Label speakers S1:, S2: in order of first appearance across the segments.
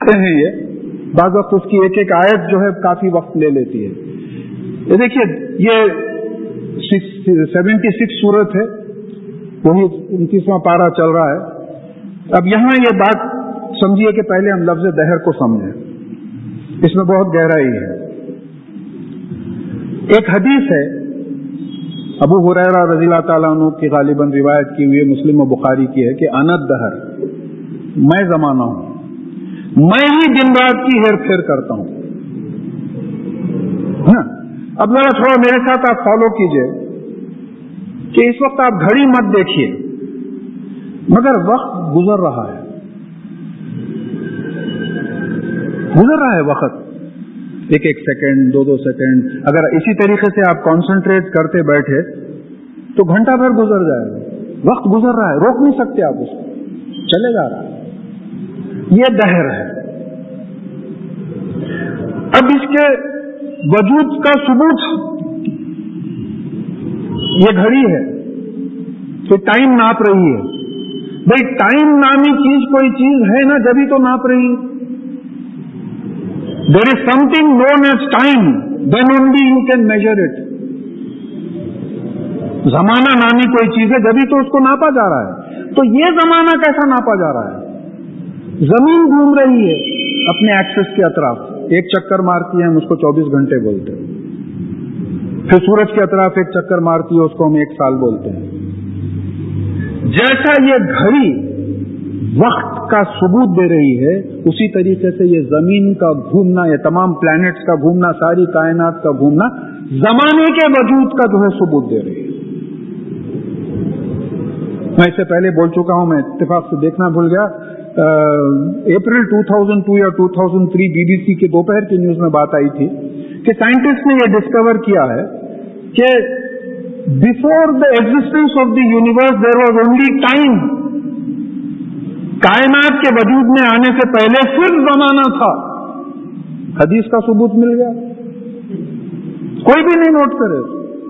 S1: ہیں یہ بعض وقت اس کی ایک ایک آیت جو ہے کافی وقت لے لیتی ہے. یہ دیکھیے یہ 76 سورت ہے, وہی 29واں پارہ چل رہا ہے. اب یہاں یہ بات سمجھیے کہ پہلے ہم لفظ دہر کو سمجھیں, اس میں بہت گہرائی ہے. ایک حدیث ہے ابو ہریرہ رضی اللہ تعالیٰ عنہ کی غالباً روایت کی ہوئی مسلم و بخاری کی ہے کہ انت دہر, میں زمانہ ہوں, میں ہی دن رات کی ہیر پھیر کرتا ہوں. اب ذرا تھوڑا میرے ساتھ آپ فالو کیجئے کہ اس وقت آپ گھڑی مت دیکھیے, مگر وقت گزر رہا ہے, گزر رہا ہے وقت, ایک ایک سیکنڈ, دو سیکنڈ. اگر اسی طریقے سے آپ کانسنٹریٹ کرتے بیٹھے تو گھنٹہ بھر گزر جائے گا. وقت گزر رہا ہے, روک نہیں سکتے آپ اس کو, چلے جا رہا ہے. یہ دہر ہے. اب اس کے وجود کا ثبوت یہ گھڑی ہے کہ ٹائم ناپ رہی ہے. بھئی ٹائم نامی چیز کوئی چیز ہے نا, جبھی تو ناپ رہی ہے. There is something known as time, then only you can measure it. زمانہ نامی کوئی چیز ہے جبھی تو اس کو ناپا جا رہا ہے. تو یہ زمانہ کیسا ناپا جا رہا ہے؟ زمین گھوم رہی ہے اپنے ایکسس کے اطراف, ایک چکر مارتی ہے, ہم اس کو 24 گھنٹے بولتے ہیں. پھر سورج کے اطراف ایک چکر مارتی ہے, اس کو ہم 1 سال بولتے ہیں. جیسا یہ گھڑی وقت کا ثبوت دے رہی ہے, اسی طریقے سے یہ زمین کا گھومنا, یہ تمام پلانٹس کا گھومنا, ساری کائنات کا گھومنا زمانے کے وجود کا جو ہے ثبوت دے رہی ہے. میں اس سے پہلے بول چکا ہوں, میں اتفاق سے دیکھنا بھول گیا, اپریل 2002 یا 2003 BBC کے دوپہر کی نیوز میں بات آئی تھی کہ سائنٹسٹ نے یہ ڈسکور کیا ہے کہ before the existence of the universe there was only time. کائنات کے وجود میں آنے سے پہلے صرف زمانہ تھا. حدیث کا ثبوت مل گیا, کوئی بھی نہیں نوٹ کرے.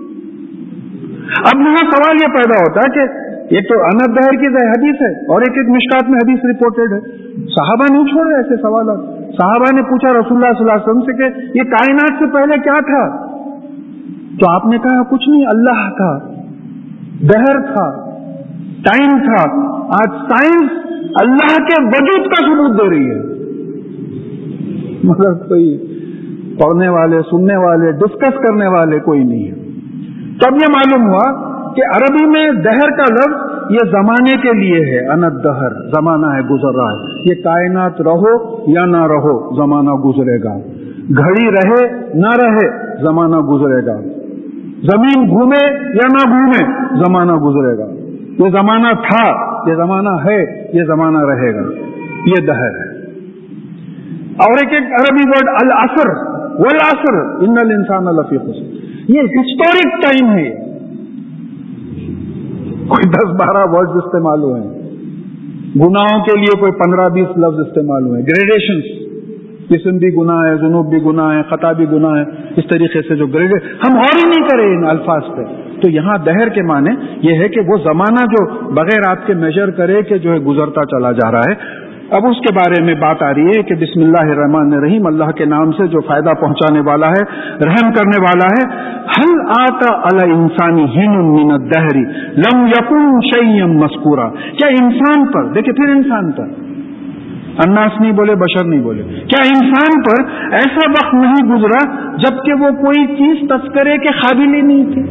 S1: اب یہاں سوال یہ پیدا ہوتا ہے کہ ایک تو انت دہر کی حدیث ہے اور ایک مشکات میں حدیث رپورٹڈ ہے. صحابہ نہیں چھوڑے ایسے سوالات. صحابہ نے پوچھا رسول اللہ صلی اللہ علیہ وسلم سے کہ یہ کائنات سے پہلے کیا تھا؟ تو آپ نے کہا کچھ نہیں, اللہ تھا, دہر تھا, ٹائم تھا. آج سائنس اللہ کے وجود کا ثبوت دے رہی ہے, مگر کوئی پڑھنے والے, سننے والے, ڈسکس کرنے والے کوئی نہیں ہے. تب یہ معلوم ہوا کہ عربی میں دہر کا لفظ یہ زمانے کے لیے ہے. انت دہر, زمانہ ہے, گزر رہا ہے. یہ کائنات رہو یا نہ رہو, زمانہ گزرے گا. گھڑی رہے نہ رہے, زمانہ گزرے گا. زمین گھومے یا نہ گھومے, زمانہ گزرے گا. یہ زمانہ تھا, یہ زمانہ ہے, یہ زمانہ رہے گا. یہ دہر ہے. اور ایک عربی ورڈ العصر, والعصر ان الانسان لفی خسر, یہ ہسٹورک ٹائم ہے. کوئی 10-12 ورڈز استعمال ہوئے ہیں. گناہوں کے لیے کوئی 15-20 لفظ استعمال ہوئے ہیں. گریڈیشنز, اسم بھی گناہ ہے, ذنوب بھی گناہ ہے, خطا بھی گناہ ہے. اس طریقے سے جو گریڈ ہم اور ہی نہیں کرے ان الفاظ پہ. تو یہاں دہر کے معنی یہ ہے کہ وہ زمانہ جو بغیر آپ کے میجر کرے کہ جو ہے گزرتا چلا جا رہا ہے. اب اس کے بارے میں بات آ رہی ہے کہ بسم اللہ الرحمن الرحیم, اللہ کے نام سے جو فائدہ پہنچانے والا ہے, رحم کرنے والا ہے. هل آتا علی انسان حین من الدہر لم یکن شیئا مذکورا. کیا انسان پر, دیکھیں پھر انسان پر, الناس نہیں بولے, بشر نہیں بولے, کیا انسان پر ایسا وقت نہیں گزرا جبکہ وہ کوئی چیز تذکرے کے قابل ہی نہیں تھی.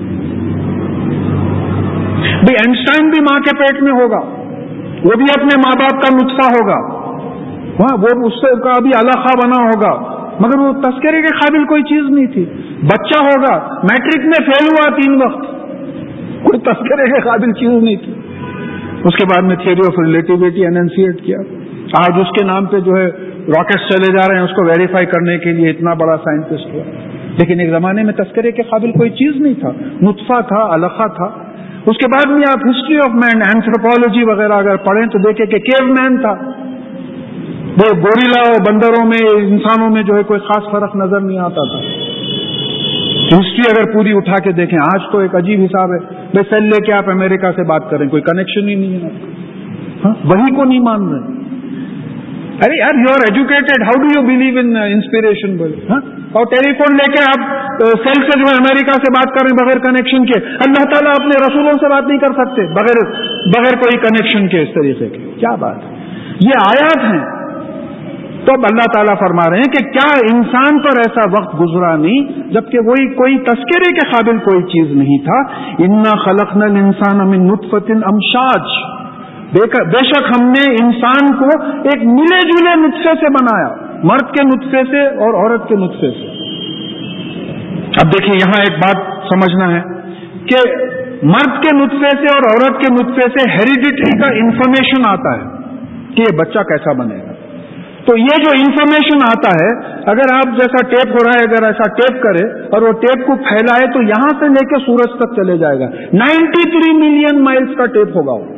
S1: بھئی اینسٹائن بھی ماں کے پیٹ میں ہوگا, وہ بھی اپنے ماں باپ کا نطفہ ہوگا, ہاں وہ اس سے کا بھی علاقہ بنا ہوگا, مگر وہ تذکرے کے قابل کوئی چیز نہیں تھی. بچہ ہوگا, میٹرک میں فیل ہوا 3 وقت, کوئی تذکرے کے قابل چیز نہیں تھی. اس کے بعد میں تھیوری آف ریلیٹیوٹی اننسیٹ کیا. آج اس کے نام پہ جو ہے راکٹس چلے جا رہے ہیں, اس کو ویریفائی کرنے کے لیے اتنا بڑا سائنٹسٹ ہوا. لیکن ایک زمانے میں تذکرے کے قابل کوئی چیز نہیں تھا, نطفہ تھا, علقہ تھا. اس کے بعد میں آپ ہسٹری آف مین, اینتھروپولوجی وغیرہ اگر پڑھیں تو دیکھیں کہ کیو مین تھا. وہ گوریلا اور بندروں میں, انسانوں میں جو ہے کوئی خاص فرق نظر نہیں آتا تھا. ہسٹری اگر پوری اٹھا کے دیکھیں, آج تو ایک عجیب حساب ہے. بھائی سیل لے کے آپ امریکہ سے بات کریں, کوئی کنیکشن ہی نہیں ہے, وہی کو نہیں مان رہے. ارے یار you are educated, how do you believe in inspiration بولے. اور ٹیلی فون لے کے آپ سیل سے جو ہے امریکہ سے بات کر رہے ہیں بغیر کنیکشن کے. اللہ تعالیٰ اپنے رسولوں سے بات نہیں کر سکتے بغیر کوئی کنیکشن کے, اس طریقے کے. کیا بات ہے, یہ آیات ہیں. تو اب اللہ تعالیٰ فرما رہے ہیں کہ کیا انسان پر ایسا وقت گزرا نہیں جبکہ وہی کوئی تذکرے کے قابل کوئی چیز نہیں تھا. انا خلقنا الانسان من نطفۃ امشاج, بے شک ہم نے انسان کو ایک ملے جلے نطفے سے بنایا, مرد کے نطفے سے اور عورت کے نطفے سے. اب دیکھیں یہاں ایک بات سمجھنا ہے کہ مرد کے نطفے سے اور عورت کے نطفے سے ہیریڈیٹری کا انفارمیشن آتا ہے کہ یہ بچہ کیسا بنے گا. تو یہ جو انفارمیشن آتا ہے, اگر آپ جیسا ٹیپ ہو رہا ہے اگر ایسا ٹیپ کرے اور وہ ٹیپ کو پھیلائے تو یہاں سے لے کے سورج تک چلے جائے گا. 93 ملین مائلز کا ٹیپ ہوگا وہ.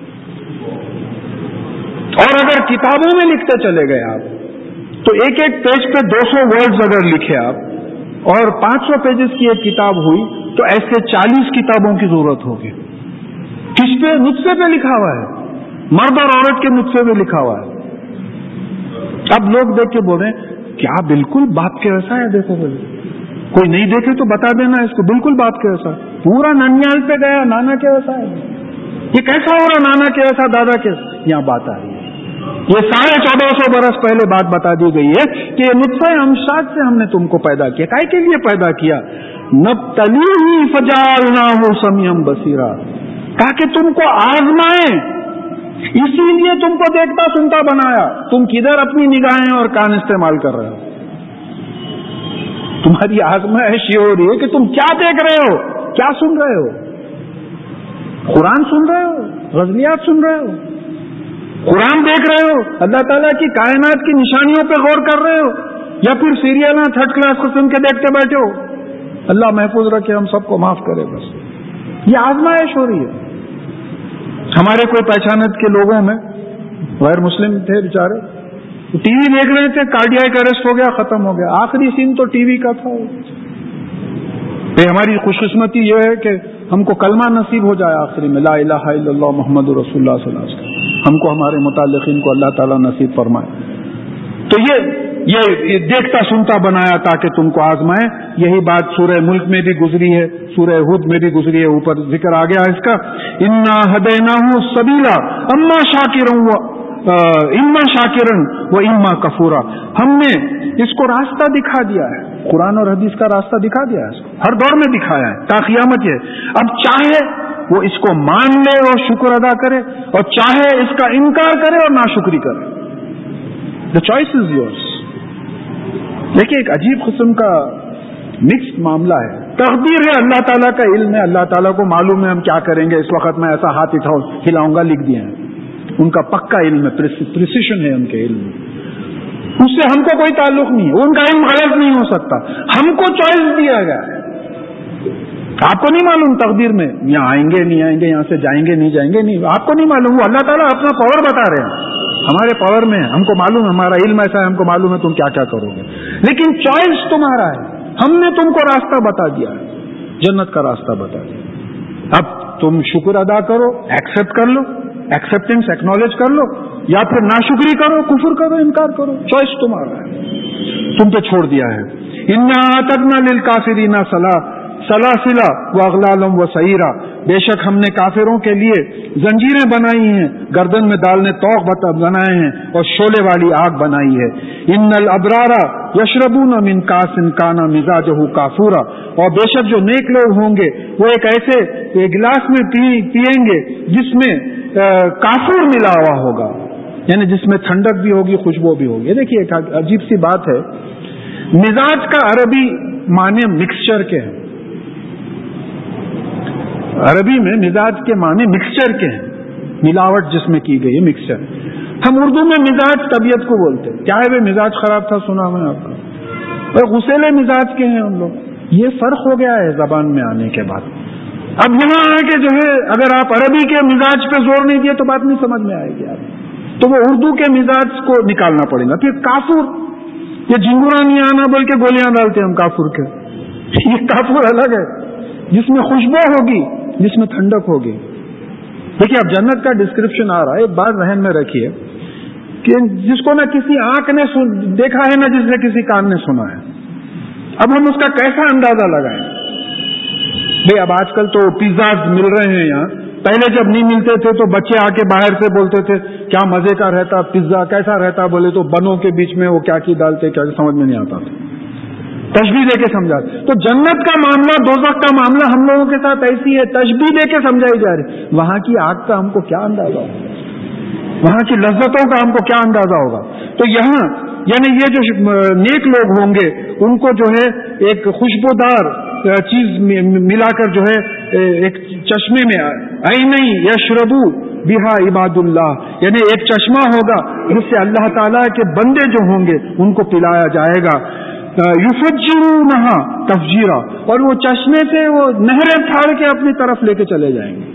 S1: اور اگر کتابوں میں لکھتے چلے گئے آپ تو ایک ایک پیج پہ 200 ورڈز اگر لکھے آپ اور 500 پیجز کی ایک کتاب ہوئی تو ایسے 40 کتابوں کی ضرورت ہوگی. کس پہ؟ نطفے پہ لکھا ہوا ہے, مرد اور عورت کے نطفے پہ لکھا ہوا ہے. اب لوگ دیکھ کے بول رہے ہیں کیا بالکل باپ کے ویسا ہے. دیکھو بولے کوئی نہیں دیکھے تو بتا دینا اس کو, بالکل باپ کے ویسا, پورا ننیال پہ گیا نانا کے ویسا ہے. یہ کیسا ہو رہا نانا کے ویسا دادا کے. یہاں بات آ رہی ہے, یہ 1450 برس پہلے بات بتا دی گئی ہے کہ یہ نطفہ امشاج سے ہم نے تم کو پیدا کیا. کائے کے لیے پیدا کیا؟ نبتلیہ فجعلناہ سمیعا بصیرا, تاکہ تم کو آزمائیں, اسی لیے تم کو دیکھتا سنتا بنایا. تم کدھر اپنی نگاہیں اور کان استعمال کر رہے ہو؟ تمہاری آزمائش یہ ہو رہی ہے کہ تم کیا دیکھ رہے ہو, کیا سن رہے ہو. قرآن سن رہے ہو, غزلیات سن رہے ہو, قرآن دیکھ رہے ہو, اللہ تعالیٰ کی کائنات کی نشانیوں پہ غور کر رہے ہو, یا پھر سیریل 3rd کلاس قسم کے دیکھتے بیٹھے ہو. اللہ محفوظ رکھے, ہم سب کو معاف کرے. بس یہ آزمائش ہو رہی ہے. ہمارے کوئی پہچانت کے لوگوں میں غیر مسلم تھے بیچارے, ٹی وی دیکھ رہے تھے, کارڈیاک اریسٹ ہو گیا, ختم ہو گیا. آخری سین تو ٹی وی کا تھا. ہماری خوش قسمتی یہ ہے کہ ہم کو کلمہ نصیب ہو جائے آخری میں, لا الہ الا اللہ محمد رسول اللہ صلی اللہ علیہ وسلم. ہم کو ہمارے متعلقین کو اللہ تعالیٰ نصیب فرمائے. تو یہ دیکھتا سنتا بنایا تاکہ تم کو آزمائے. یہی بات سورہ ملک میں بھی گزری ہے, سورہ ہود میں بھی گزری ہے, اوپر ذکر آ گیا اس کا. انا ہدیناہ السبیلا اما شاکرن و اما کفورا, ہم نے اس کو راستہ دکھا دیا ہے. قرآن اور حدیث کا راستہ دکھا دیا ہے, اس کو ہر دور میں دکھایا ہے تا قیامت. اب چاہے وہ اس کو مان لے اور شکر ادا کرے, اور چاہے اس کا انکار کرے اور ناشکری کرے. The choice is yours. دیکھیے ایک عجیب قسم کا مکسڈ معاملہ ہے. تقدیر ہے, اللہ تعالیٰ کا علم ہے, اللہ تعالیٰ کو معلوم ہے ہم کیا کریں گے. اس وقت میں ایسا ہاتھ ہلاؤں گا, لکھ دیا ہے. ان کا پکا علم ہے, پریسیشن ہے ان کے علم میں. اس سے ہم کو کوئی تعلق نہیں ہے. ان کا علم غلط نہیں ہو سکتا. ہم کو چوائس دیا گیا ہے. آپ کو نہیں معلوم تقدیر میں یہاں آئیں گے نہیں آئیں گے, یہاں سے جائیں گے نہیں جائیں گے, نہیں آپ کو نہیں معلوم. وہ اللہ تعالیٰ اپنا پاور بتا رہے ہیں, ہمارے پاور میں ہم کو معلوم ہے, ہمارا علم ایسا ہے, ہم کو معلوم ہے تم کیا کیا کرو گے. لیکن چوائس تمہارا ہے. ہم نے تم کو راستہ بتا دیا ہے, جنت کا راستہ بتا دیا. اب تم شکر ادا کرو, ایکسپٹ کر لو, ایکسپٹینس ایکنالج کر لو, یا پھر ناشکری کرو, کفر کرو, انکار کرو. چوائس تمہارا ہے, تم پہ چھوڑ دیا ہے. انا اعتدنا للکافرین سلاسلا واغلالا وسعیرا, بے شک ہم نے کافروں کے لیے زنجیریں بنائی ہیں, گردن میں ڈالنے طوق بنائے ہیں, اور شعلے والی آگ بنائی ہے. ان الابرار یشربون من کاس کان مزاجہ کافورا, اور بے شک جو نیک لوگ ہوں گے وہ ایک ایسے گلاس میں پیئیں گے جس میں کافور ملا ہوا ہوگا, یعنی جس میں ٹھنڈک بھی ہوگی, خوشبو بھی ہوگی. دیکھیے ایک عجیب سی بات ہے, مزاج کا عربی معنی مکسچر کے ہیں. عربی میں مزاج کے معنی مکسچر کے ہیں, ملاوٹ جس میں کی گئی ہے, مکسچر. ہم اردو میں مزاج طبیعت کو بولتے ہیں. کیا ہے وہ مزاج خراب تھا, سنا میں آپ کا, اور غصیلے مزاج کے ہیں ان لوگ. یہ فرق ہو گیا ہے زبان میں آنے کے بعد. اب یہاں آ کے جو ہے اگر آپ عربی کے مزاج پہ زور نہیں دیے تو بات نہیں سمجھ میں آئے گی آپ, تو وہ اردو کے مزاج کو نکالنا پڑے گا. پھر کافور, یہ جھنگورا نہیں آنا بول کے گولیاں ڈالتے ہیں ہم کافور کے. یہ کافور الگ ہے جس میں خوشبو ہوگی, جس میں ٹھنڈک ہوگی. دیکھیے اب جنت کا ڈسکرپشن آ رہا ہے, ایک بات ذہن میں رکھیے. کہ جس کو نہ کسی آنکھ نے دیکھا ہے نہ جس نے کسی کان نے سنا ہے. اب ہم اس کا کیسا اندازہ لگائیں؟ بھئی اب آج کل تو پیزاز مل رہے ہیں یہاں. پہلے جب نہیں ملتے تھے تو بچے آ کے باہر سے بولتے تھے کیا مزے کا رہتا پیزا, کیسا رہتا, بولے تو بنوں کے بیچ میں وہ کیا کی ڈالتے, کیا سمجھ میں نہیں آتا تھا. تشبیہ دے کے سمجھاتے. تو جنت کا معاملہ, دوزخ کا معاملہ ہم لوگوں کے ساتھ ایسی ہے, تشبیہ دے کے سمجھائی جا رہی. وہاں کی آگ کا ہم کو کیا اندازہ ہوگا, وہاں کی لذتوں کا ہم کو کیا اندازہ ہوگا. تو یہاں یعنی یہ جو نیک لوگ ہوں گے ان کو جو ہے ایک خوشبودار چیز ملا کر جو ہے ایک چشمے میں عینی یشربو بہا عباد اللہ, یعنی ایک چشمہ ہوگا جس سے اللہ تعالیٰ کے بندے جو ہوں گے ان کو پلایا جائے گا. یفجرونہا تفجیرا, اور وہ چشمے سے وہ نہریں پھاڑ کے اپنی طرف لے کے چلے جائیں گے.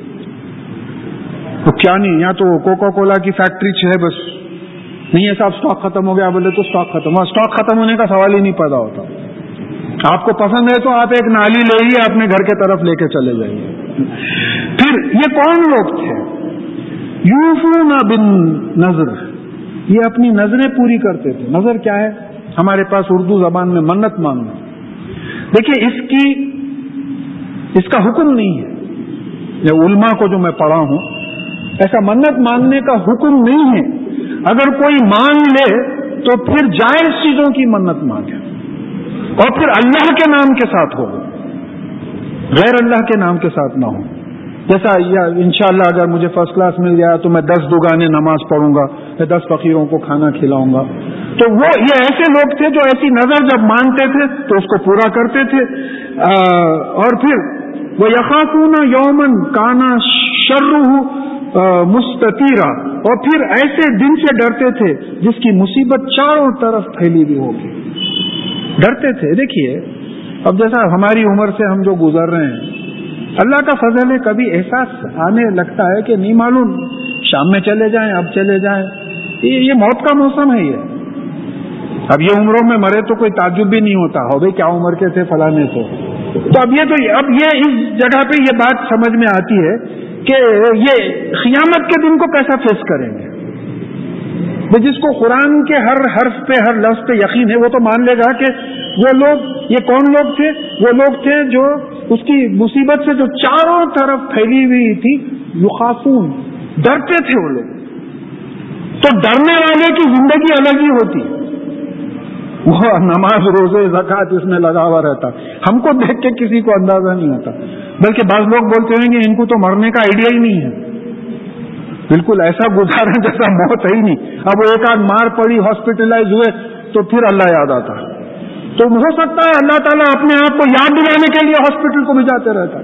S1: تو کیا نہیں, یہاں تو کوکا کولا کی فیکٹری ہے بس, نہیں ہے صاحب اسٹاک ختم ہو گیا بولے تو اسٹاک ختم ہوا. اسٹاک ختم ہونے کا سوال ہی نہیں پیدا ہوتا. آپ کو پسند ہے تو آپ ایک نالی لے ہی اپنے گھر کے طرف لے کے چلے جائیے. پھر یہ کون لوگ تھے؟ یوفون بالنذر, یہ اپنی نظریں پوری کرتے تھے. نظر کیا ہے ہمارے پاس اردو زبان میں منت مانگنا. دیکھیے اس کا حکم نہیں ہے, یہ علماء کو جو میں پڑھا ہوں ایسا منت مانگنے کا حکم نہیں ہے. اگر کوئی مانگ لے تو پھر جائز چیزوں کی منت مانگے اور پھر اللہ کے نام کے ساتھ ہو, غیر اللہ کے نام کے ساتھ نہ ہو. جیسا انشاءاللہ اگر مجھے فرسٹ کلاس مل گیا تو میں 10 دوگانے نماز پڑھوں گا, میں 10 فقیروں کو کھانا کھلاؤں گا. تو وہ یہ ایسے لوگ تھے جو ایسی نظر جب مانتے تھے تو اس کو پورا کرتے تھے. اور پھر وہ یخافون یومن کانا شرہ مستطیرا, اور پھر ایسے دن سے ڈرتے تھے جس کی مصیبت چاروں طرف پھیلی ہوئی ہوگی. ڈرتے تھے. دیکھیے اب جیسا ہماری عمر سے ہم جو گزر رہے ہیں, اللہ کا فضل ہے, کبھی احساس آنے لگتا ہے کہ نہیں معلوم شام میں چلے جائیں, اب چلے جائیں, یہ موت کا موسم ہے. اب یہ عمروں میں مرے تو کوئی تعجب بھی نہیں ہوتا ہو بھائی کیا عمر کے تھے فلانے تو اب یہ اس جگہ پہ یہ بات سمجھ میں آتی ہے کہ یہ قیامت کے دن کو کیسا فیس کریں گے. جس کو قرآن کے ہر حرف پہ ہر لفظ پہ یقین ہے وہ تو مان لے گا کہ وہ لوگ, یہ کون لوگ تھے؟ وہ لوگ تھے جو اس کی مصیبت سے جو چاروں طرف پھیلی ہوئی تھی, یخافون, ڈرتے تھے وہ لوگ. تو ڈرنے والے کی زندگی الگ ہی ہوتی, وہ نماز روزے زکوٰۃ اس میں لگا ہوا رہتا. ہم کو دیکھ کے کسی کو اندازہ نہیں ہوتا, بلکہ بعض لوگ بولتے ہیں کہ ان کو تو مرنے کا آئیڈیا ہی نہیں ہے, بالکل ایسا گزارا جیسا موت ہے ہی نہیں. اب وہ ایک آدھ مار پڑی, ہاسپٹلائز ہوئے تو پھر اللہ یاد آتا. تو ہو سکتا ہے اللہ تعالیٰ اپنے آپ کو یاد دلانے کے لیے ہاسپٹل کو بھیجاتے رہتا,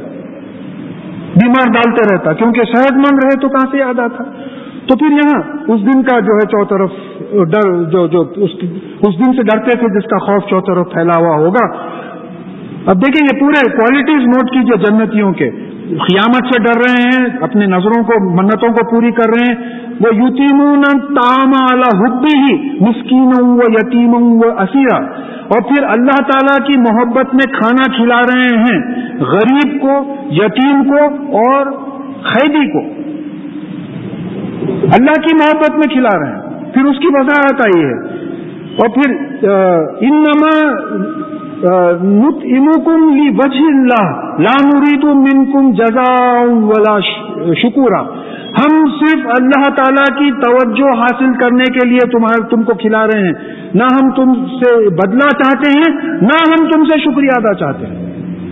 S1: بیمار ڈالتے رہتا, کیونکہ صحت مند رہے تو کہاں سے یاد آتا. تو پھر یہاں اس دن کا جو ہے چوطرف ڈر, جو اس دن سے ڈرتے تھے جس کا خوف چوطرف پھیلا ہوا ہوگا. اب دیکھیں یہ پورے کوالٹیز نوٹ کیجئے جنتیوں کے. قیامت سے ڈر رہے ہیں, اپنی نظروں کو منتوں کو پوری کر رہے ہیں. وہ یتیمون الطعام علی حبہ مسکینا و یتیما و اسیرا, اور پھر اللہ تعالیٰ کی محبت میں کھانا کھلا رہے ہیں غریب کو, یتیم کو اور قیدی کو. اللہ کی محبت میں کھلا رہے ہیں. پھر اس کی وضاحت آئی ہے. اور پھر انما نطعمکم لوجہ اللہ لا نرید منکم جزاء ولا شکورا, ہم صرف اللہ تعالیٰ کی توجہ حاصل کرنے کے لیے تم کو کھلا رہے ہیں, نہ ہم تم سے بدلہ چاہتے ہیں نہ ہم تم سے شکریہ ادا چاہتے ہیں.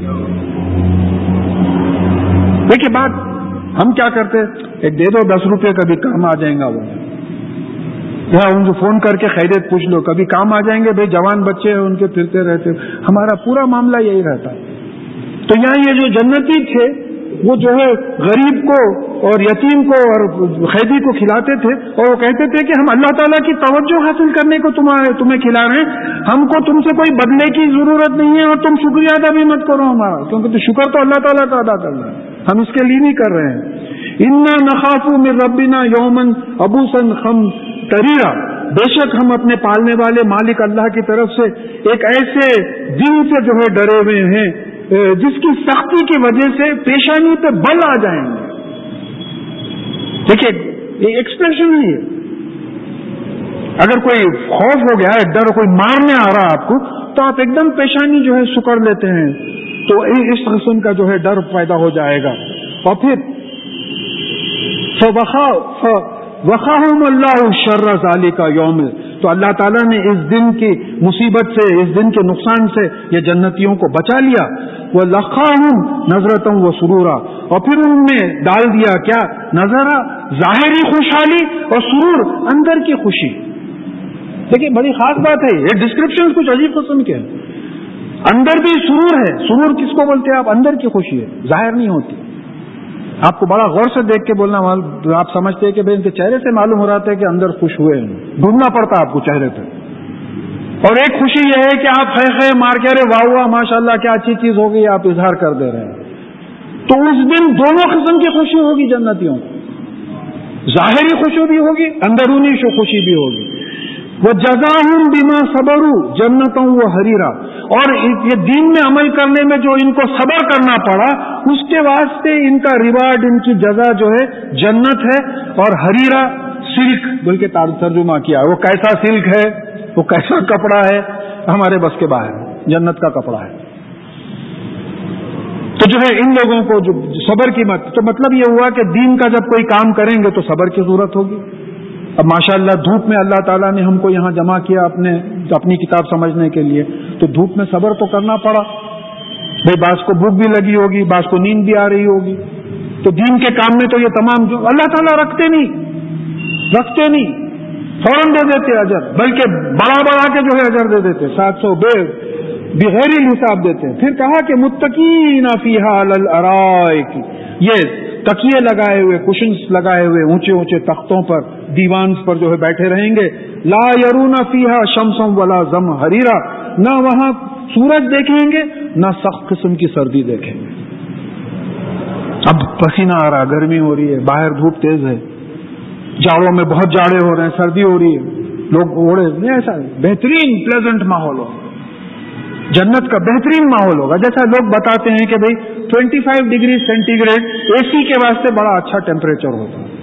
S1: دیکھیے بات ہم کیا کرتے, ایک دے دو 10 روپے, کبھی کام آ جائیں گا. وہ ان کو فون کر کے خیریت پوچھ لو, کبھی کام آ جائیں گے. بھائی جوان بچے ہیں ان کے پھرتے رہتے, ہمارا پورا معاملہ یہی رہتا. تو یہاں یہ جو جنتی تھے وہ جو ہے غریب کو اور یتیم کو اور قیدی کو کھلاتے تھے, اور وہ کہتے تھے کہ ہم اللہ تعالیٰ کی توجہ حاصل کرنے کو تمہیں کھلا رہے ہیں, ہم کو تم سے کوئی بدلے کی ضرورت نہیں ہے, اور تم شکریہ ادا بھی مت کرو ہمارا, کیونکہ تو شکر تو اللہ تعالیٰ کا ادا کرنا ہے, ہم اس کے لیے نہیں کر رہے ہیں. انا نخاف من ربنا یوما عبوسا قمطریرا, بے شک ہم اپنے پالنے والے مالک اللہ کی طرف سے ایک ایسے دن سے جو ہے ڈرے ہوئے ہیں جس کی سختی کی وجہ سے پیشانی پہ بل آ جائیں گے. دیکھیے یہ ایکسپریشن نہیں ہے, اگر کوئی خوف ہو گیا ہے، ڈر، کوئی مارنے آ رہا آپ کو، تو آپ ایک دم پیشانی جو ہے سکڑ لیتے ہیں، تو اس قسم کا جو ہے ڈر پیدا ہو جائے گا. اور پھر وَقَاهُمُ اللَّهُ شَرَّ ذَلِكَ يَوْمٍ، تو اللہ تعالیٰ نے اس دن کی مصیبت سے، اس دن کے نقصان سے یہ جنتیوں کو بچا لیا. وَلَقَاهُمْ نَظْرَةً وَسُرُورًا، اور پھر ان میں ڈال دیا کیا؟ نظرہ، ظاہری خوشحالی، اور سرور، اندر کی خوشی. دیکھیے بڑی خاص بات ہے، یہ ڈسکرپشن کچھ عجیب قسم کے ہیں. اندر بھی سرور ہے. سرور کس کو بولتے ہیں آپ؟ اندر کی خوشی ہے، ظاہر نہیں ہوتی. آپ کو بڑا غور سے دیکھ کے بولنا، آپ سمجھتے ہیں کہ بھائی ان کے چہرے سے معلوم ہو رہا تھا کہ اندر خوش ہوئے ہیں، ڈھونڈنا پڑتا آپ کو چہرے پہ. اور ایک خوشی یہ ہے کہ آپ خے مار کے ارے واہ واہ ماشاء اللہ کیا اچھی چیز ہو گئی، آپ اظہار کر دے رہے ہیں. تو اس دن دونوں قسم کی خوشی ہوگی جنتیوں کو، ظاہری خوشی بھی ہوگی، اندرونی خوشی بھی ہوگی. وَجَزَاهُمْ بِمَا صَبَرُوا جَنَّةً وَحَرِيرًا، اور یہ دین میں عمل کرنے میں جو ان کو صبر کرنا پڑا، اس کے واسطے ان کا ریوارڈ، ان کی جزا جو ہے جنت ہے. اور حریرہ سلک بلکہ ترجمہ کیا، وہ کیسا سلک ہے، وہ کیسا کپڑا ہے، ہمارے بس کے باہر ہے، جنت کا کپڑا ہے. تو جو ہے ان لوگوں کو جو صبر کی تو مطلب یہ ہوا کہ دین کا جب کوئی کام کریں گے تو صبر کی ضرورت ہوگی. اب ماشاءاللہ دھوپ میں اللہ تعالیٰ نے ہم کو یہاں جمع کیا اپنی کتاب سمجھنے کے لیے، تو دھوپ میں صبر تو کرنا پڑا. بھائی بعض کو بھوک بھی لگی ہوگی، بعض کو نیند بھی آ رہی ہوگی. تو دین کے کام میں تو یہ تمام جو اللہ تعالیٰ رکھتے نہیں، فوراً دے دیتے اجر، بلکہ بڑا کے جو ہے اجر دے دیتے، 700 بغیر حساب دیتے ہیں. پھر کہا کہ متقین فیہا علی الارائک، یہ تکیے لگائے ہوئے، کشنز لگائے ہوئے اونچے اونچے تختوں پر، دیوان پر جو ہے بیٹھے رہیں گے. لا یرون فیہا شمسا ولا زمہریرا، نہ وہاں سورج دیکھیں گے نہ سخت قسم کی سردی دیکھیں گے. اب پسینہ آ رہا، گرمی ہو رہی ہے، باہر دھوپ تیز ہے، جاڑوں میں بہت جاڑے ہو رہے ہیں، سردی ہو رہی ہے، لوگ اوڑے نہیں، ایسا بہترین پلیزنٹ ماحول ہو، جنت کا بہترین ماحول ہوگا. جیسا لوگ بتاتے ہیں کہ بھئی 25 degree centigrade A C کے واسطے بڑا اچھا ٹیمپریچر ہوتا ہے.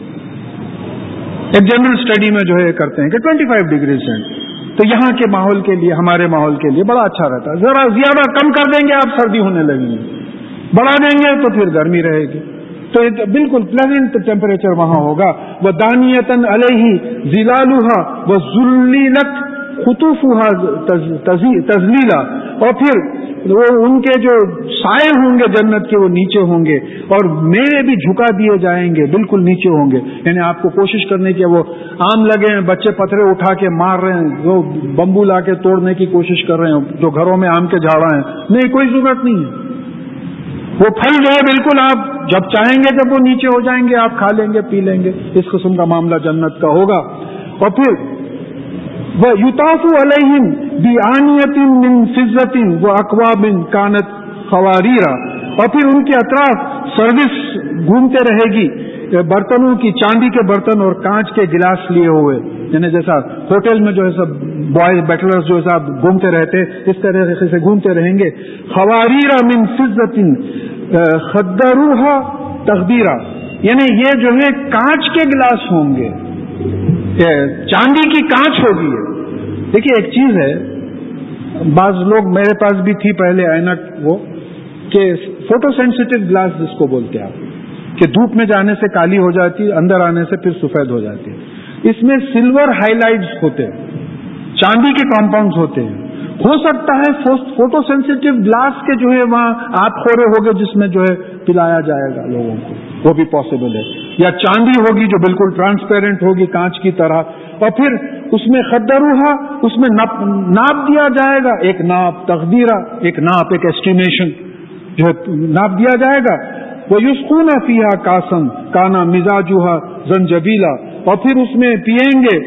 S1: ایک جنرل اسٹڈی میں جو ہے کرتے ہیں کہ 25 ڈگری سینٹ، تو یہاں کے ماحول کے لیے، ہمارے ماحول کے لیے بڑا اچھا رہتا ہے. ذرا زیادہ کم کر دیں گے آپ سردی ہونے لگیں گی، بڑھا دیں گے تو پھر گرمی رہے گی. تو بالکل پلیزنٹ ٹیمپریچر وہاں ہوگا. وَدَانِيَةً عَلَيْهِ ظِلَالُهَا وَذُلِّلَتْ قُطُوفُهَا تَذْلِيلًا، اور پھر وہ ان کے جو سائے ہوں گے جنت کے، وہ نیچے ہوں گے، اور میوے بھی جھکا دیے جائیں گے، بالکل نیچے ہوں گے. یعنی آپ کو کوشش کرنے کی، وہ آم لگے ہیں، بچے پتھرے اٹھا کے مار رہے ہیں، وہ بمبو لا کے توڑنے کی کوشش کر رہے ہیں، جو گھروں میں آم کے جھاڑا ہیں، نہیں، کوئی ضرورت نہیں ہے. وہ پھل جو ہے بالکل آپ جب چاہیں گے جب وہ نیچے ہو جائیں گے، آپ کھا لیں گے، پی لیں گے. اس قسم کا معاملہ جنت کا ہوگا. اور پھر وَيُطَافُ عَلَيْهِمْ بِآنِيَةٍ مِّن فِضَّةٍ وَأَكْوَابٍ كَانَتْ قَوَارِيرَ، اور پھر ان کے اطراف سروس گھومتے رہے گی، برتنوں کی، چاندی کے برتن اور کانچ کے گلاس لیے ہوئے، یعنی جیسا ہوٹل میں جو ہے سب بوائز بیٹلرز جو ہے سب گھومتے رہتے، اس طرح سے گھومتے رہیں گے. خواریر من فضة خدروها تخدیرا، یعنی یہ جو ہے کانچ کے گلاس ہوں گے، چاندی کی کانچ ہوگی. دیکھیے ایک چیز ہے، بعض لوگ، میرے پاس بھی تھی پہلے اینک، وہ کہ فوٹو سینسیٹیو گلاس جس کو بولتے ہیں آپ، کہ دھوپ میں جانے سے کالی ہو جاتی، اندر آنے سے پھر سفید ہو جاتی. اس میں سلور ہائی لائٹس ہوتے ہیں، چاندی کے کمپاؤنڈز ہوتے ہیں. ہو سکتا ہے فوٹو سینسیٹیو گلاس کے جو ہے وہاں آپ خورے ہوگے جس میں جو ہے پلایا جائے گا لوگوں کو، وہ بھی پاسبل ہے. یا چاندی ہوگی جو بالکل ٹرانسپیرنٹ ہوگی کانچ کی طرح، اور پھر اس میں خدروہا، اس میں ناپ دیا جائے گا، ایک ناپ تقدیرہ، ایک ناپ، ایک ایسٹیمیشن جو ہے ناپ دیا جائے گا. وَيُسْقُونَ فِيهَا كَاسًا كَانَ مِزَاجُهَا زَنْجَبِيلًا، اور پھر اس میں پیئیں گے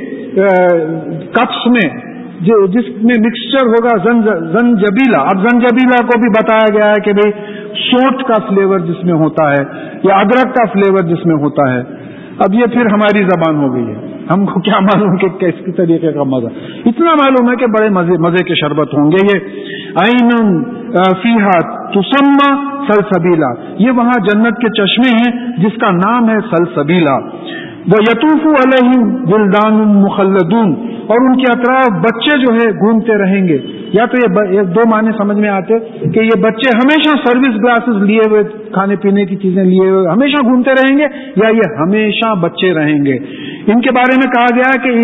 S1: کپس میں جس میں مکسچر ہوگا زنجبیلا. اب زنجبیلا کو بھی بتایا گیا ہے کہ بھئی سونٹ کا فلیور جس میں ہوتا ہے یا ادرک کا فلیور جس میں ہوتا ہے. اب یہ پھر ہماری زبان ہو گئی ہے، ہم کو کیا معلوم کہ کس طریقے کا مزہ. اتنا معلوم ہے کہ بڑے مزے کے شربت ہوں گے. یہ عین فیہا تسمى سلسبیلا، یہ وہاں جنت کے چشمے ہیں جس کا نام ہے سلسبیلا. وَيَطُوفُ عَلَيْهِمْ وِلْدَانٌ مُخَلَّدُونَ، اور ان کے اطراف بچے جو ہے گھومتے رہیں گے. یا تو یہ دو معنی سمجھ میں آتے کہ یہ بچے ہمیشہ سروس گلاسز لیے ہوئے، کھانے پینے کی چیزیں لیے ہوئے ہمیشہ گھومتے رہیں گے، یا یہ ہمیشہ بچے رہیں گے. ان کے بارے میں کہا گیا کہ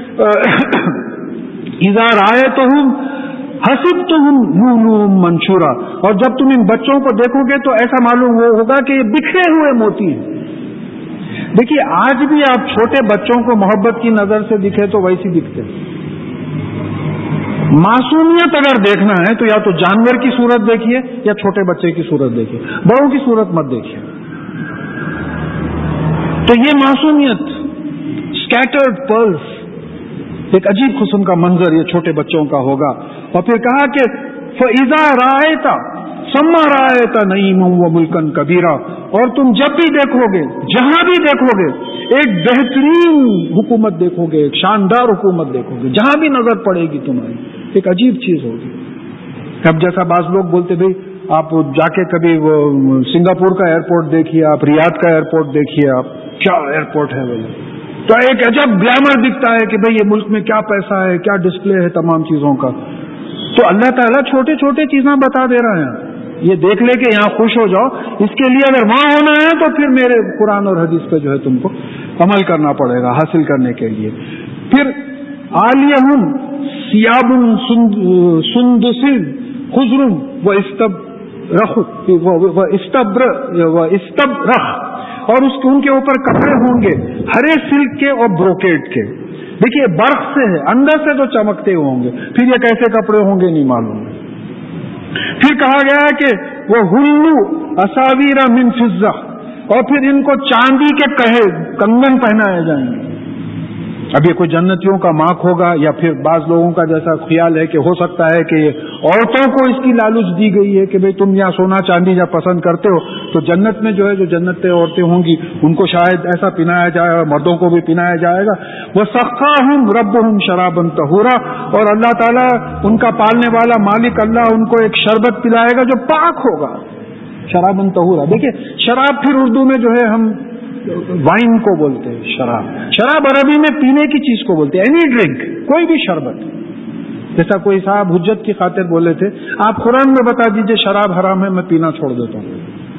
S1: اِذَا رَأَيْتَهُمْ حَسِبْتَهُمْ لُؤْلُؤًا مَنثُورًا، اور جب تم ان بچوں کو دیکھو گے تو ایسا معلوم ہوگا کہ یہ بکھرے ہوئے موتی ہیں. دیکھیے آج بھی آپ چھوٹے بچوں کو محبت کی نظر سے دکھے تو ویسی دکھتے. معصومیت اگر دیکھنا ہے تو یا تو جانور کی صورت دیکھیے یا چھوٹے بچے کی صورت دیکھیے، بڑوں کی صورت مت دیکھیے. تو یہ معصومیت، اسکیٹرڈ پرلز، ایک عجیب قسم کا منظر یہ چھوٹے بچوں کا ہوگا. اور پھر کہا کہ فَإِذَا رَأَيْتَ ثُمَّ رَأَيْتَ نَعِيمًا وَمُلْكًا كَبِيرًا، اور تم جب بھی دیکھو گے، جہاں بھی دیکھو گے، ایک بہترین حکومت دیکھو گے، ایک شاندار حکومت دیکھو گے، جہاں بھی نظر پڑے گی تمہاری ایک عجیب چیز ہوگی. اب جیسا بعض لوگ بولتے بھائی آپ جا کے کبھی وہ سنگاپور کا ایئرپورٹ دیکھیے، آپ ریاض کا ایئرپورٹ دیکھیے، آپ کیا ایئرپورٹ ہے وہ، تو ایک عجب گلیمر دکھتا ہے کہ بھئی یہ ملک میں کیا پیسہ ہے، کیا ڈسپلے ہے تمام چیزوں کا. تو اللہ تعالیٰ چھوٹے چھوٹے چیزیں بتا دے رہے ہیں، یہ دیکھ لے کہ یہاں خوش ہو جاؤ. اس کے لیے اگر وہاں ہونا ہے تو پھر میرے قرآن اور حدیث پہ جو ہے تم کو عمل کرنا پڑے گا حاصل کرنے کے لیے. پھر عالیہم ثیاب سندس خضر واستبرق، اور ان کے اوپر کپڑے ہوں گے ہرے سلک کے اور بروکیٹ کے. دیکھیے برق سے ہے، اندر سے تو چمکتے ہوں گے، پھر یہ کیسے کپڑے ہوں گے نہیں معلوم. پھر کہا گیا ہے کہ وہ ہلو اساویر من فضہ، اور پھر ان کو چاندی کے کنگن پہنائے جائیں گے. اب یہ کوئی جنتیوں کا ماک ہوگا، یا پھر بعض لوگوں کا جیسا خیال ہے کہ ہو سکتا ہے کہ عورتوں کو اس کی لالچ دی گئی ہے کہ بھئی تم یہاں سونا چاندی جب پسند کرتے ہو تو جنت میں جو ہے جو جنت عورتیں ہوں گی ان کو شاید ایسا پنایا جائے گا، مردوں کو بھی پنایا جائے گا. وَسَقَّاهُمْ رَبُّهُمْ شَرَابًا طَهُورًا، اور اللہ تعالیٰ ان کا پالنے والا مالک اللہ ان کو ایک شربت پلائے گا جو پاک ہوگا. شرابًا طَهُورًا، دیکھیے شراب پھر اردو میں جو ہے ہم وائن کو بولتے ہیں. شراب عربی میں پینے کی چیز کو بولتے ہیں، اینی ڈرنک، کوئی بھی شربت. جیسا کوئی صاحب حجت کی خاطر بولے تھے آپ قرآن میں بتا دیجئے شراب حرام ہے، میں پینا چھوڑ دیتا ہوں.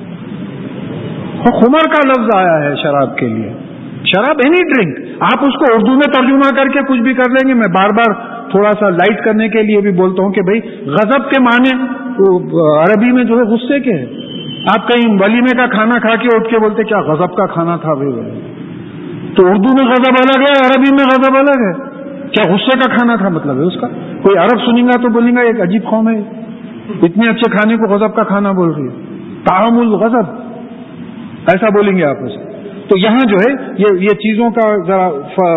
S1: خمر کا لفظ آیا ہے شراب کے لیے. شراب اینی ڈرنک، آپ اس کو اردو میں ترجمہ کر کے کچھ بھی کر لیں گے. میں بار بار تھوڑا سا لائٹ کرنے کے لیے بھی بولتا ہوں کہ بھائی غضب کے معنی عربی میں جو ہے غصے کے ہیں. آپ کہیں ولیمے کا کھانا کھا کے اٹھ کے بولتے کیا غضب کا کھانا تھا بھائی، تو اردو میں غضب الگ ہے، عربی میں غضب الگ ہے. کیا غصے کا کھانا تھا مطلب ہے اس کا؟ کوئی عرب سنیں گا تو بولیں گا ایک عجیب قوم ہے، اتنے اچھے کھانے کو غضب کا کھانا بول رہی ہے، طعام الغضب، ایسا بولیں گے آپ اسے. تو یہاں جو ہے یہ چیزوں کا ذرا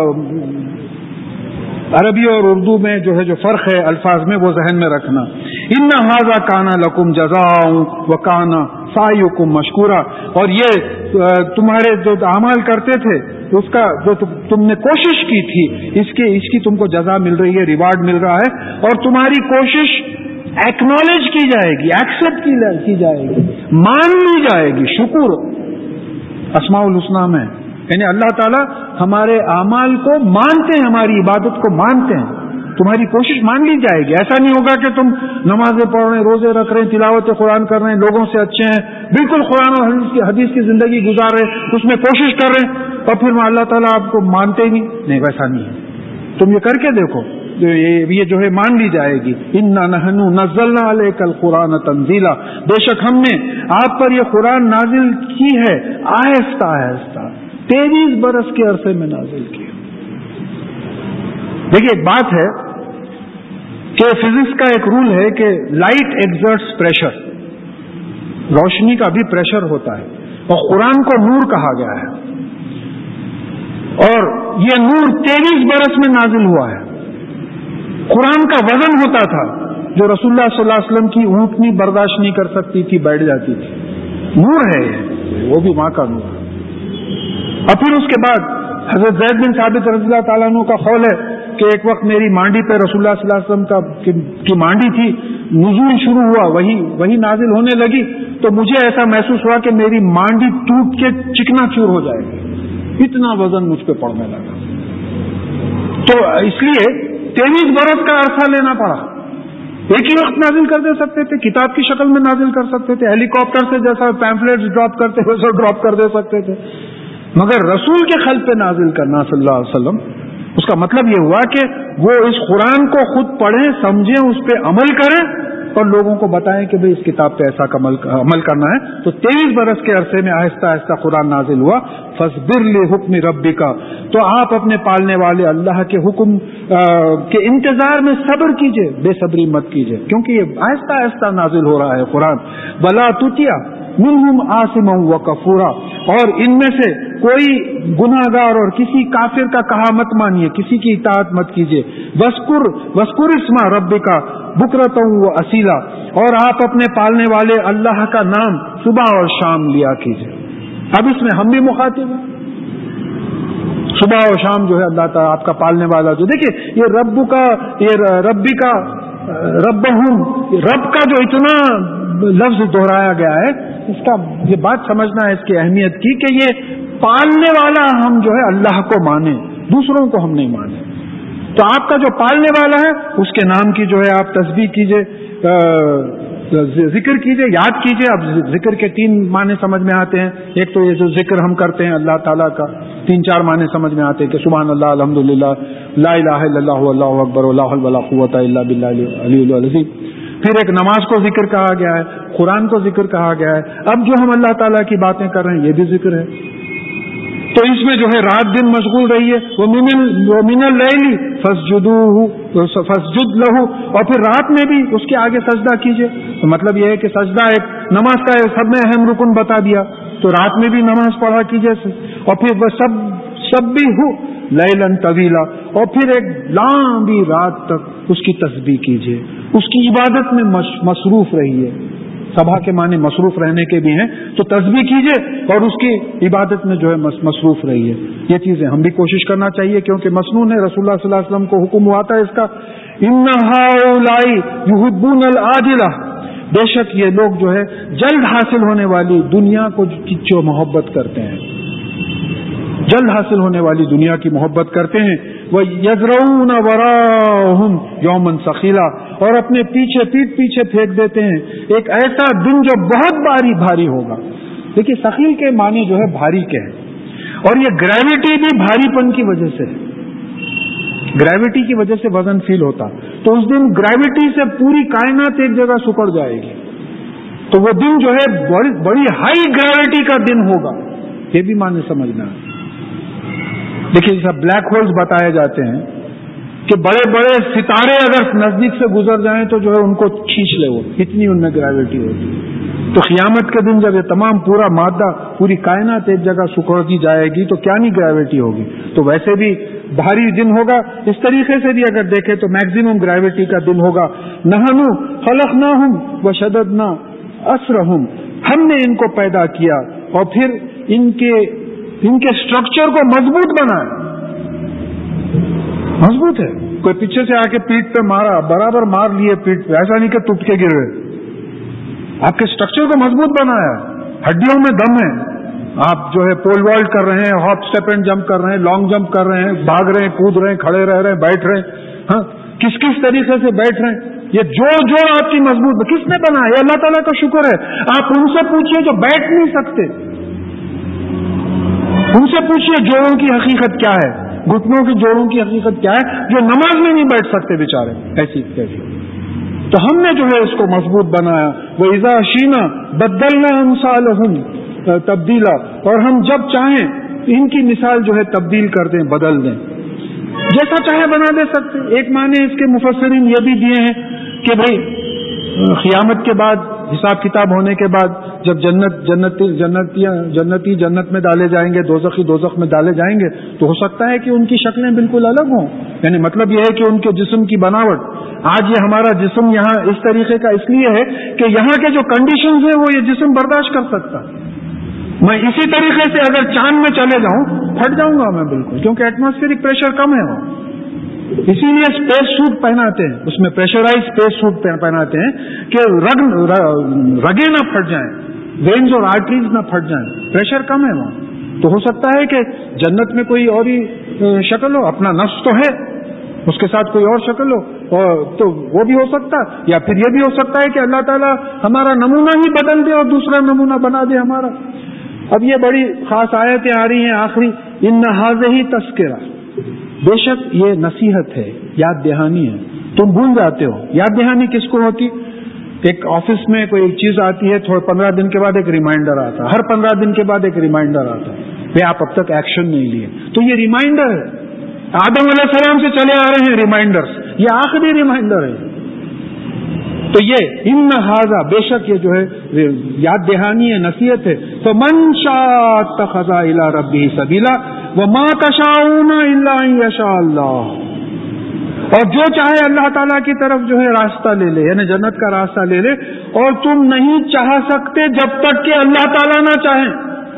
S1: عربی اور اردو میں جو ہے جو فرق ہے الفاظ میں وہ ذہن میں رکھنا. ان ھذا کان لکم جزاء وکان سعیکم مشکورا، اور یہ تمہارے جو اعمال کرتے تھے اس کا جو تم نے کوشش کی تھی اس کی تم کو جزا مل رہی ہے، ریوارڈ مل رہا ہے، اور تمہاری کوشش ایکنالج کی جائے گی، ایکسپٹ کی جائے گی، مان لی جائے گی. شکر اسماء الحسنی میں یعنی اللہ تعالیٰ ہمارے اعمال کو مانتے ہیں، ہماری عبادت کو مانتے ہیں. تمہاری کوشش مان لی جائے گی. ایسا نہیں ہوگا کہ تم نمازیں پڑھ رہے ہیں، روزے رکھ رہے ہیں، تلاوت قرآن کر رہے ہیں، لوگوں سے اچھے ہیں، بالکل قرآن اور حدیث کی زندگی گزار رہے ہیں، اس میں کوشش کر رہے ہیں، اور پھر اللہ تعالیٰ آپ کو مانتے ہی نہیں. ویسا نہیں ہے. تم یہ کر کے دیکھو، یہ جو ہے مان لی جائے گی. انا نحن نزلنا علیک القرآن تنزیلا، بے شک ہم نے آپ پر یہ قرآن نازل کی ہے آہستہ آہستہ، 23 برس کے عرصے میں نازل کی. دیکھیے ایک بات ہے کہ فزکس کا ایک رول ہے کہ لائٹ ایگزرٹس پریشر، روشنی کا بھی پریشر ہوتا ہے، اور قرآن کو نور کہا گیا ہے، اور یہ نور 23 برس میں نازل ہوا ہے. قرآن کا وزن ہوتا تھا جو رسول اللہ صلی اللہ علیہ وسلم کی اونٹنی برداشت نہیں کر سکتی تھی، بیٹھ جاتی تھی. نور ہے یہ، وہ بھی ماں کا نور. اور پھر اس کے بعد حضرت زید بن ثابت رضی اللہ تعالیٰ عنہ کا قول ہے کہ ایک وقت میری مانڈی پہ رسول اللہ صلی اللہ علیہ وسلم کی مانڈی تھی، نزول شروع ہوا، وہی نازل ہونے لگی، تو مجھے ایسا محسوس ہوا کہ میری مانڈی ٹوٹ کے چکنا چور ہو جائے گی. اتنا وزن مجھ پہ پڑنے لگا. تو اس لیے 23 برس کا عرصہ لینا پڑا. ایک ہی وقت نازل کر دے سکتے تھے, کتاب کی شکل میں نازل کر سکتے تھے, ہیلی کاپٹر سے جیسا پیمفلیٹس ڈراپ کرتے ویسا ڈراپ کر دے سکتے تھے, مگر رسول کے خلق پہ نازل کرنا صلی اللہ علیہ وسلم, اس کا مطلب یہ ہوا کہ وہ اس قرآن کو خود پڑھیں, سمجھیں, اس پہ عمل کریں اور لوگوں کو بتائیں کہ بھئی اس کتاب پہ ایسا عمل کرنا ہے. تو 23 برس کے عرصے میں آہستہ آہستہ قرآن نازل ہوا. فاصبر لحکم ربک, تو آپ اپنے پالنے والے اللہ کے حکم کے انتظار میں صبر کیجئے, بے صبری مت کیجئے, کیونکہ یہ آہستہ آہستہ نازل ہو رہا ہے قرآن. ولا تطع منہم عاصما وکفورا, اور ان میں سے کوئی گناہگار اور کسی کافر کا کہا مت مانیے, کسی کی اطاعت مت کیجیے. وذکر اسم ربک بکرۃ واصیلا, اور آپ اپنے پالنے والے اللہ کا نام صبح اور شام لیا کیجیے. اب اس میں ہم بھی مخاطب ہیں. صبح اور شام جو ہے اللہ تعالیٰ آپ کا پالنے والا, جو دیکھیے یہ رب کا, یہ ربی کا, ربہم, رب کا جو اتنا لفظ دہرایا گیا ہے, اس کا یہ بات سمجھنا ہے اس کی اہمیت کی کہ یہ پالنے والا ہم جو ہے اللہ کو مانیں, دوسروں کو ہم نہیں مانیں. تو آپ کا جو پالنے والا ہے اس کے نام کی جو ہے آپ تسبیح کیجئے, ذکر کیجئے, یاد کیجئے. اب ذکر کے 3 معنی سمجھ میں آتے ہیں. ایک تو یہ جو ذکر ہم کرتے ہیں اللہ تعالیٰ کا, 3-4 معنی سمجھ میں آتے ہیں کہ سبحان اللہ, الحمدللہ, لا الہ الا اللہ, اللہ اکبر, لا حول ولا قوت الا باللہ العلی العظیم. پھر ایک نماز کو ذکر کہا گیا ہے, قرآن کو ذکر کہا گیا ہے. اب جو ہم اللہ تعالیٰ کی باتیں کر رہے ہیں یہ بھی ذکر ہے. تو اس میں جو ہے رات دن مشغول رہیے. وَمِنَ اللَّيْلِ فَاسْجُدْ لَهُ, اور پھر رات میں بھی اس کے آگے سجدہ کیجیے. تو مطلب یہ ہے کہ سجدہ ایک نماز کا سب میں اہم رکن بتا دیا, تو رات میں بھی نماز پڑھا کیجیے. اور پھر وہ سبح لیلا طویلا, اور پھر ایک لمبی رات تک اس کی تسبیح کیجیے, اس کی عبادت میں مصروف رہیے. صبح کے معنی مصروف رہنے کے بھی ہیں, تو تسبیح کیجیے اور اس کی عبادت میں جو ہے مصروف رہیے. یہ چیزیں ہم بھی کوشش کرنا چاہیے, کیونکہ مسنون ہے. رسول اللہ صلی اللہ علیہ وسلم کو حکم ہوا تھا اس کا, ان ہؤلاء یحبون العاجلہ, بے شک یہ لوگ جو ہے جلد حاصل ہونے والی دنیا کو جو محبت کرتے ہیں, جلد حاصل ہونے والی دنیا کی محبت کرتے ہیں. وَيَذْرَوْنَ وَرَاءَهُمْ يَوْمًا ثَقِيلًا, اور اپنے پیچھے پیٹ پیچھے پھینک دیتے ہیں ایک ایسا دن جو بہت بھاری ہوگا. دیکھیے ثقیل کے معنی جو ہے بھاری کے ہیں, اور یہ گریوٹی بھی بھاری پن کی وجہ سے, گریوٹی کی وجہ سے وزن فیل ہوتا. تو اس دن گریوٹی سے پوری کائنات ایک جگہ سکڑ جائے گی. تو وہ دن جو ہے بڑی ہائی گریوٹی کا دن ہوگا. یہ بھی معنی سمجھنا ہے. دیکھیے جیسا بلیک ہولز بتائے جاتے ہیں کہ بڑے بڑے ستارے اگر نزدیک سے گزر جائیں تو جو ہے ان کو کھینچ لے, وہ اتنی ان میں گریوٹی ہوتی ہے. تو قیامت کے دن جب یہ تمام پورا مادہ, پوری کائنات ایک جگہ سکڑ دی جائے گی تو کیا نہیں گریوٹی ہوگی. تو ویسے بھی بھاری دن ہوگا. اس طریقے سے بھی اگر دیکھیں تو میکزیمم گریوٹی کا دن ہوگا. نحن خلقناہم وشددنا اسرہم, ہم نے ان کو پیدا کیا اور پھر ان کے اسٹرکچر کو مضبوط بنایا. مضبوط ہے, کوئی پیچھے سے آ کے پیٹ پہ مارا, برابر مار لیے پیٹ پہ, ایسا نہیں کہ ٹوٹ کے گر رہے. آپ کے اسٹرکچر کو مضبوط بنایا, ہڈیوں میں دم ہے. آپ جو ہے پول والٹ کر رہے ہیں, ہاپ اسٹیپ اینڈ جمپ کر رہے ہیں, لانگ جمپ کر رہے ہیں, بھاگ رہے ہیں, کود رہے ہیں, کھڑے رہ رہے ہیں, بیٹھ رہے ہیں. ہاں, کس طریقے سے بیٹھ رہے ہیں, یہ جو آپ کی مضبوط کس نے بنایا؟ یہ اللہ تعالیٰ کا شکر ہے. آپ ان سے پوچھئے جو بیٹھ نہیں سکتے, ان سے پوچھئے جوڑوں کی حقیقت کیا ہے, گھٹنوں کی جوڑوں کی حقیقت کیا ہے, جو نماز میں نہیں بیٹھ سکتے بیچارے. ایسی تو ہم نے جو ہے اس کو مضبوط بنایا. وَإِذَا شِئْنَا بَدَّلْنَا أَمْثَالَهُمْ تبدیلا, اور ہم جب چاہیں ان کی مثال جو ہے تبدیل کر دیں, بدل دیں, جیسا چاہے بنا دے سکتے. ایک معنی اس کے مفسرین یہ بھی دیے ہیں کہ بھئی قیامت کے بعد, حساب کتاب ہونے کے بعد جب جنتی جنت میں ڈالے جائیں گے, دوزخی دوزخ میں ڈالے جائیں گے, تو ہو سکتا ہے کہ ان کی شکلیں بالکل الگ ہوں. یعنی مطلب یہ ہے کہ ان کے جسم کی بناوٹ, آج یہ ہمارا جسم یہاں اس طریقے کا اس لیے ہے کہ یہاں کے جو کنڈیشنز ہیں وہ یہ جسم برداشت کر سکتا. میں اسی طریقے سے اگر چاند میں چلے جاؤں پھٹ جاؤں گا میں بالکل, کیونکہ ایٹماسفیئرک پریشر کم ہے وہاں. اسی لیے اسپیس سوٹ پہناتے ہیں, اس میں پریشرائز اسپیس سوٹ پہناتے ہیں کہ رگیں نہ پھٹ جائیں, وینز اور آرٹریز نہ پھٹ جائیں, پریشر کم ہے وہاں. تو ہو سکتا ہے کہ جنت میں کوئی اور ہی شکل ہو، اپنا نفس تو ہے، اس کے ساتھ کوئی اور شکل ہو، تو وہ بھی ہو سکتا، یا پھر یہ بھی ہو سکتا ہے کہ اللہ تعالیٰ ہمارا نمونہ ہی بدل دے اور دوسرا نمونہ بنا دے ہمارا۔ اب یہ بڑی خاص آیتیں آ رہی ہیں آخری، ان ھذہ تذکرہ، بے شک یہ نصیحت ہے، یاد دہانی ہے۔ تم بھول جاتے ہو، یاد دہانی کس کو ہوتی؟ ایک آفس میں کوئی ایک چیز آتی ہے، 15 دن کے بعد ایک ریمائنڈر آتا ہے، ہر 15 دن کے بعد ایک ریمائنڈر آتا ہے کہ آپ اب تک ایکشن نہیں لیے، تو یہ ریمائنڈر ہے۔ آدم علیہ السلام سے چلے آ رہے ہیں ریمائنڈرز، یہ آخری ریمائنڈر ہے۔ تو یہ ان ھذا، بے شک یہ جو ہے یاد دہانی ہے، نصیحت ہے۔ فمن شاء اتخذ الی ربہ سبیلا وما تشاءون الا ان یشاء اللہ، اور جو چاہے اللہ تعالیٰ کی طرف جو ہے راستہ لے لے، یعنی جنت کا راستہ لے لے، اور تم نہیں چاہ سکتے جب تک کہ اللہ تعالیٰ نہ چاہیں۔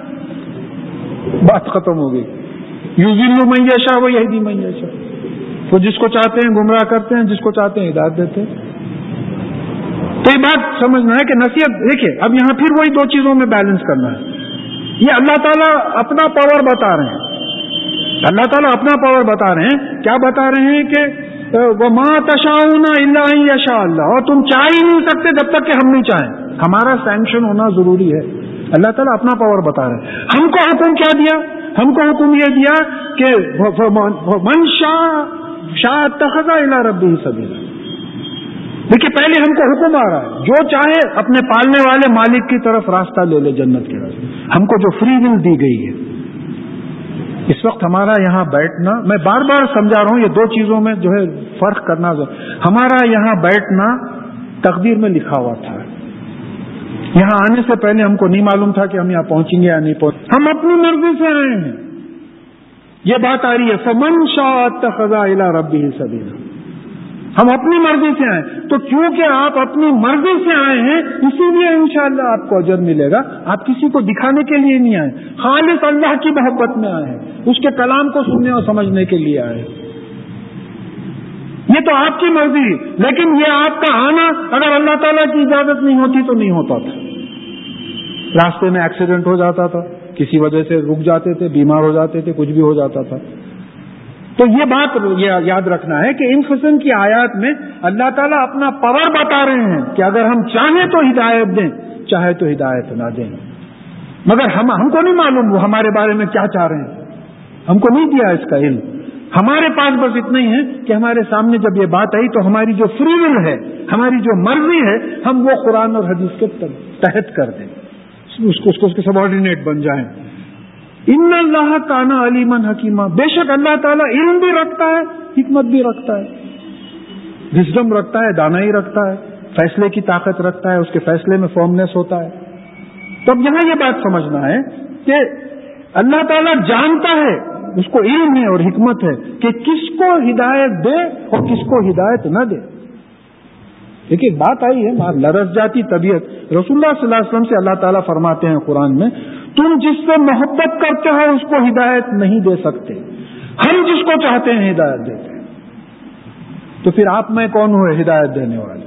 S1: بات ختم ہو گئی۔ یضل من یشاء ویہدی من یشاء، وہ جس کو چاہتے ہیں گمراہ کرتے ہیں، جس کو چاہتے ہیں ہدایت دیتے ہیں۔ تو یہ بات سمجھنا ہے کہ نصیحت، دیکھیے اب یہاں پھر وہی دو چیزوں میں بیلنس کرنا ہے۔ یہ اللہ تعالیٰ اپنا پاور بتا رہے ہیں، اللہ تعالیٰ اپنا پاور بتا رہے ہیں، کیا بتا رہے ہیں کہ وما تشاءون الا ان یشاء اللہ، اور تم چاہ ہی نہیں سکتے جب تک کہ ہم نہیں چاہیں، ہمارا سینکشن ہونا ضروری ہے۔ اللہ تعالیٰ اپنا پاور بتا رہے ہیں۔ ہم کو حکم کیا دیا؟ ہم کو حکم یہ دیا کہ من شاء اتخذ الی ربہ سبیلا۔ دیکھیے پہلے ہم کو حکم آ رہا ہے، جو چاہے اپنے پالنے والے مالک کی طرف راستہ لے لے، جنت کے راستے، ہم کو جو فری ول دی گئی ہے۔ اس وقت ہمارا یہاں بیٹھنا، میں بار بار سمجھا رہا ہوں، یہ دو چیزوں میں جو ہے فرق کرنا، ہمارا یہاں بیٹھنا تقدیر میں لکھا ہوا تھا۔ یہاں آنے سے پہلے ہم کو نہیں معلوم تھا کہ ہم یہاں پہنچیں گے یا نہیں پہنچیں، ہم اپنی مرضی سے آئے ہیں۔ یہ بات آ رہی ہے فمن شاء اتخذ الی ربہ سبیلا، ہم اپنی مرضی سے آئے، تو کیونکہ آپ اپنی مرضی سے آئے ہیں اسی لیے انشاءاللہ آپ کو اجر ملے گا۔ آپ کسی کو دکھانے کے لیے نہیں آئے، خالص اللہ کی محبت میں آئے ہیں، اس کے کلام کو سننے اور سمجھنے کے لیے آئے۔ یہ تو آپ کی مرضی، لیکن یہ آپ کا آنا اگر اللہ تعالیٰ کی اجازت نہیں ہوتی تو نہیں ہوتا تھا۔ راستے میں ایکسیڈنٹ ہو جاتا تھا، کسی وجہ سے رک جاتے تھے، بیمار ہو جاتے تھے، کچھ بھی ہو جاتا تھا۔ تو یہ بات یاد رکھنا ہے کہ ان قسم کی آیات میں اللہ تعالیٰ اپنا پاور بتا رہے ہیں کہ اگر ہم چاہیں تو ہدایت دیں، چاہے تو ہدایت نہ دیں، مگر ہم کو نہیں معلوم وہ ہمارے بارے میں کیا چاہ رہے ہیں، ہم کو نہیں دیا اس کا علم۔ ہمارے پاس بس اتنا ہی ہے کہ ہمارے سامنے جب یہ بات آئی تو ہماری جو فری ول ہے، ہماری جو مرضی ہے، ہم وہ قرآن اور حدیث کے تحت کر دیں، اس کو سبارڈینیٹ بن جائیں۔ ان اللہ کان علیما حکیما، بے شک اللہ تعالیٰ علم بھی رکھتا ہے، حکمت بھی رکھتا ہے، وزڈم رکھتا ہے، دانائی رکھتا ہے، فیصلے کی طاقت رکھتا ہے، اس کے فیصلے میں فارمنیس ہوتا ہے۔ تو اب یہاں یہ بات سمجھنا ہے کہ اللہ تعالیٰ جانتا ہے، اس کو علم ہے اور حکمت ہے کہ کس کو ہدایت دے اور کس کو ہدایت نہ دے۔ دیکھیے بات آئی ہے لرز جاتی طبیعت، رسول اللہ صلی اللہ علیہ وسلم سے اللہ تعالیٰ فرماتے ہیں قرآن میں، تم جس سے محبت کرتے ہو اس کو ہدایت نہیں دے سکتے، ہم جس کو چاہتے ہیں ہدایت دیتے ہیں، تو پھر آپ میں کون ہوئے ہدایت دینے والے؟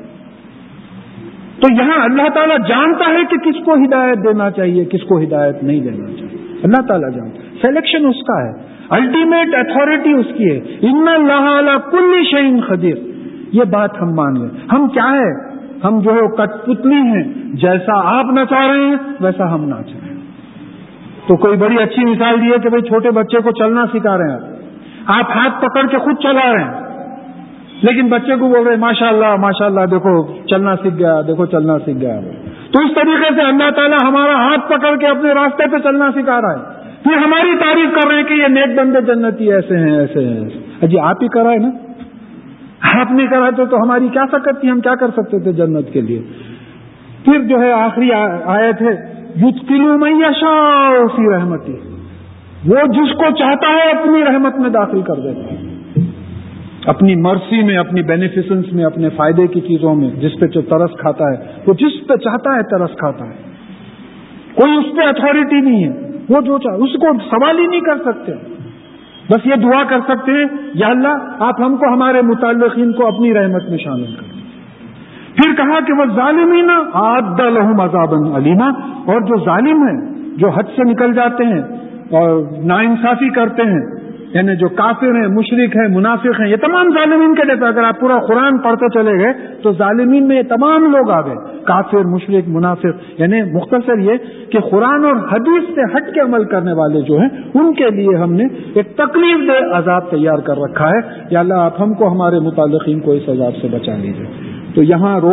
S1: تو یہاں اللہ تعالیٰ جانتا ہے کہ کس کو ہدایت دینا چاہیے، کس کو ہدایت نہیں دینا چاہیے، اللہ تعالیٰ جانتا ہے، سلیکشن اس کا ہے، الٹیمیٹ اتھارٹی اس کی ہے۔ ان اللہ علی کل شیء قدیر، یہ بات ہم مان لیں۔ ہم کیا ہے؟ ہم جو ہے کٹ پتلی ہیں، جیسا آپ نچا رہے ہیں ویسا ہم ناچ رہے ہیں۔ تو کوئی بڑی اچھی مثال دی ہے کہ بھئی چھوٹے بچے کو چلنا سکھا رہے ہیں، آپ ہاتھ پکڑ کے خود چلا رہے ہیں، لیکن بچے کو بول رہے ہیں ماشاء اللہ دیکھو چلنا سیکھ گیا، دیکھو چلنا سیکھ گیا۔ تو اس طریقے سے اللہ تعالیٰ ہمارا ہاتھ پکڑ کے اپنے راستے پہ چلنا سکھا رہا ہے، پھر ہماری تعریف کر رہے ہیں کہ یہ نیک بندے جنتی ایسے ہیں ایسے ہیں۔ اجی آپ ہی کرائے نا، آپ نہیں کرا تو ہماری کیا سکت تھی، ہم کیا کر سکتے تھے جنت کے لیے۔ پھر جو ہے آخری آیت ہے یدخل من یشاء فی رحمتہ، وہ جس کو چاہتا ہے اپنی رحمت میں داخل کر دیتا ہے، اپنی مرسی میں، اپنی بینیفیسنس میں، اپنے فائدے کی چیزوں میں، جس پہ جو ترس کھاتا ہے وہ جس پہ چاہتا ہے ترس کھاتا ہے، کوئی اس پہ اتھارٹی نہیں ہے، وہ جو چاہے اس کو سوال ہی نہیں کر سکتے، بس یہ دعا کر سکتے ہیں یا اللہ آپ ہم کو ہمارے متعلقین کو اپنی رحمت میں شامل کر۔ پھر کہا کہ وہ ظالمین اعد لهم عذابا علیما، اور جو ظالم ہیں، جو حد سے نکل جاتے ہیں، اور ناانصافی کرتے ہیں، یعنی جو کافر ہیں، مشرک ہیں، منافق ہیں، یہ تمام ظالمین کے جیسے، اگر آپ پورا قرآن پڑھتے چلے گئے تو ظالمین میں یہ تمام لوگ آ گئے، کافر، مشرک، منافق. یعنی مختصر یہ کہ قرآن اور حدیث سے ہٹ کے عمل کرنے والے جو ہیں ان کے لیے ہم نے ایک تکلیف دہ عذاب تیار کر رکھا ہے. یا اللہ آپ ہم کو ہمارے متعلقین کو اس عذاب سے بچا لیجیے. تو یہاں